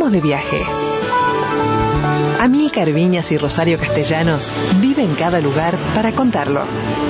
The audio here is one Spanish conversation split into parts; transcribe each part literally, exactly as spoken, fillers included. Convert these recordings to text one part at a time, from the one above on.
Vamos de viaje. Amílcar Viñas y Rosario Castellanos viven cada lugar para contarlo.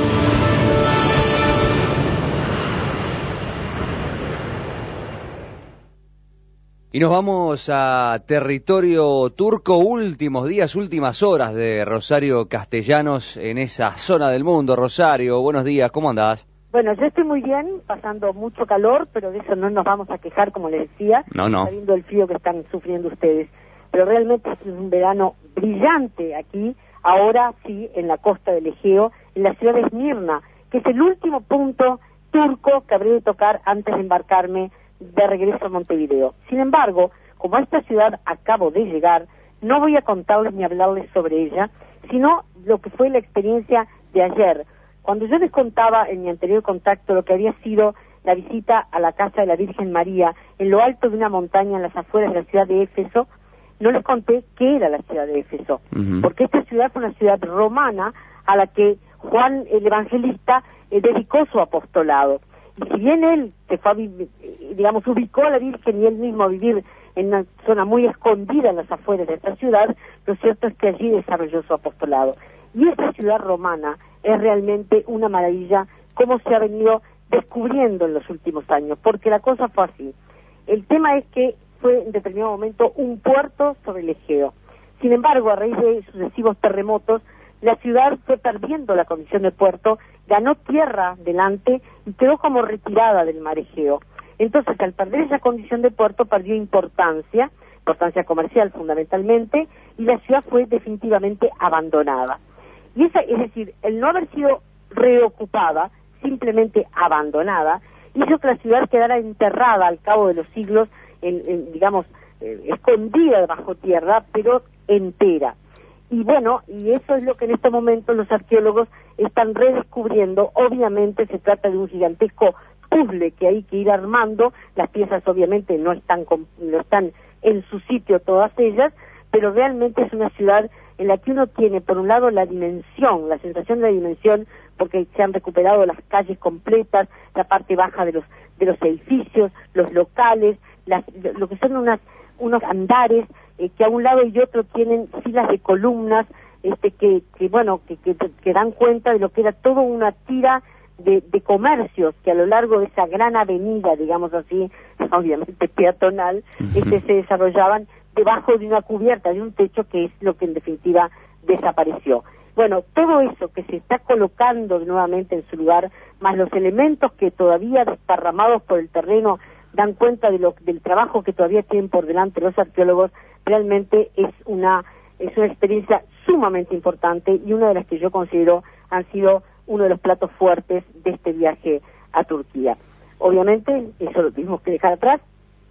Y nos vamos a territorio turco, últimos días, últimas horas de Rosario Castellanos en esa zona del mundo. Rosario, buenos días, ¿cómo andás? Bueno, yo estoy muy bien, pasando mucho calor, pero de eso no nos vamos a quejar, como les decía, no, no. sabiendo el frío que están sufriendo ustedes. Pero realmente es un verano brillante aquí, ahora sí, en la costa del Egeo, en la ciudad de Esmirna, que es el último punto turco que habré de tocar antes de embarcarme de regreso a Montevideo. Sin embargo, como a esta ciudad acabo de llegar, no voy a contarles ni hablarles sobre ella, sino lo que fue la experiencia de ayer. Cuando yo les contaba en mi anterior contacto lo que había sido la visita a la casa de la Virgen María, en lo alto de una montaña en las afueras de la ciudad de Éfeso, no les conté qué era la ciudad de Éfeso, uh-huh. porque esta ciudad fue una ciudad romana a la que Juan el Evangelista eh, dedicó su apostolado. Y si bien él se fue a vivir, digamos, ubicó a la Virgen y él mismo a vivir en una zona muy escondida en las afueras de esta ciudad, lo cierto es que allí desarrolló su apostolado. Y esta ciudad romana es realmente una maravilla, como se ha venido descubriendo en los últimos años, porque la cosa fue así. El tema es que fue en determinado momento un puerto sobre el Egeo. Sin embargo, a raíz de sucesivos terremotos, la ciudad fue perdiendo la condición de puerto, ganó tierra delante y quedó como retirada del mar Egeo. Entonces, al perder esa condición de puerto, perdió importancia, importancia comercial fundamentalmente, y la ciudad fue definitivamente abandonada. Y esa, es decir, el no haber sido reocupada, simplemente abandonada, hizo que la ciudad quedara enterrada al cabo de los siglos, en, en, digamos, eh, escondida bajo tierra, pero entera. Y bueno, y eso es lo que en este momento los arqueólogos están redescubriendo. Obviamente se trata de un gigantesco puzzle que hay que ir armando. Las piezas obviamente no están, no están en su sitio todas ellas, pero realmente es una ciudad en la que uno tiene, por un lado, la dimensión, la sensación de la dimensión, porque se han recuperado las calles completas, la parte baja de los de los edificios, los locales, las, lo que son unas unos andares eh, que a un lado y otro tienen filas de columnas este que, que bueno que, que, que dan cuenta de lo que era toda una tira de, de comercios que a lo largo de esa gran avenida, digamos así, obviamente peatonal, este, se desarrollaban debajo de una cubierta, de un techo, que es lo que en definitiva desapareció. Bueno, todo eso que se está colocando nuevamente en su lugar, más los elementos que todavía desparramados por el terreno dan cuenta de lo, del trabajo que todavía tienen por delante los arqueólogos, realmente es una, es una experiencia sumamente importante y una de las que yo considero han sido uno de los platos fuertes de este viaje a Turquía. Obviamente, eso lo tuvimos que dejar atrás,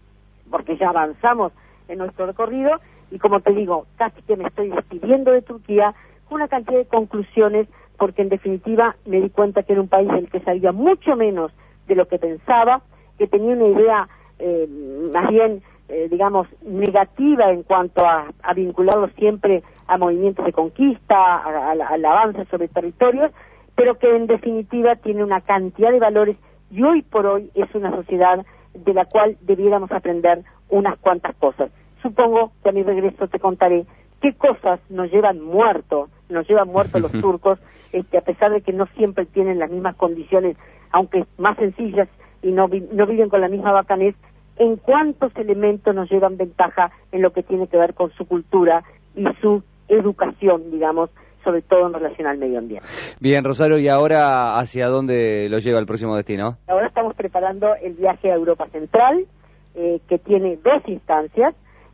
porque ya avanzamos en nuestro recorrido, y como te digo, casi que me estoy despidiendo de Turquía con una cantidad de conclusiones, porque en definitiva me di cuenta que era un país del que sabía mucho menos de lo que pensaba, que tenía una idea eh, más bien, eh, digamos, negativa en cuanto a, a vincularlo siempre a movimientos de conquista, a, a, al avance sobre territorios, pero que en definitiva tiene una cantidad de valores, y hoy por hoy es una sociedad de la cual debiéramos aprender unas cuantas cosas. Supongo que a mi regreso te contaré qué cosas nos llevan muertos, nos llevan muertos los turcos, este, a pesar de que no siempre tienen las mismas condiciones, aunque más sencillas, y no, vi, no viven con la misma bacanez, en cuántos elementos nos llevan ventaja en lo que tiene que ver con su cultura y su educación, digamos, sobre todo en relación al medio ambiente. Bien, Rosario, ¿y ahora hacia dónde lo lleva el próximo destino? Ahora estamos preparando el viaje a Europa Central, eh, que tiene dos instancias,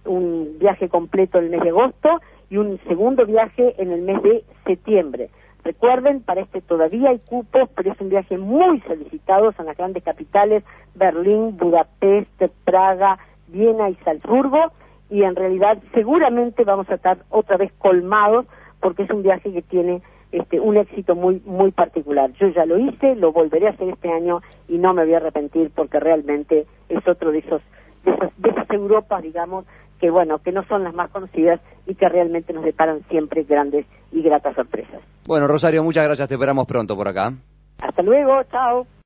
un viaje completo en el mes de agosto y un segundo viaje en el mes de septiembre. Recuerden, para este todavía hay cupos, pero es un viaje muy solicitado, son las grandes capitales, Berlín, Budapest, Praga, Viena y Salzburgo, y en realidad seguramente vamos a estar otra vez colmados, porque es un viaje que tiene este un éxito muy muy particular. Yo ya lo hice, lo volveré a hacer este año y no me voy a arrepentir, porque realmente es otro de esos de esas, de esas Europas, digamos, que bueno, que no son las más conocidas y que realmente nos deparan siempre grandes y gratas sorpresas. Bueno, Rosario, muchas gracias, te esperamos pronto por acá. Hasta luego, chao.